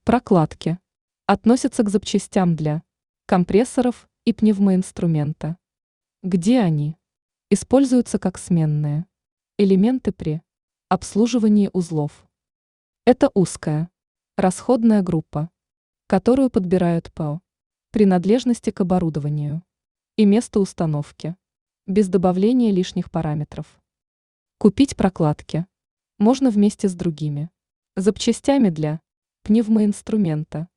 Прокладки. Относятся к запчастям для компрессоров и пневмоинструмента. Где они? Используются как сменные элементы при обслуживании узлов. Это узкая расходная группа, которую подбирают по принадлежности к оборудованию и месту установки, без добавления лишних параметров. Купить прокладки можно вместе с другими запчастями для пневмоинструмента.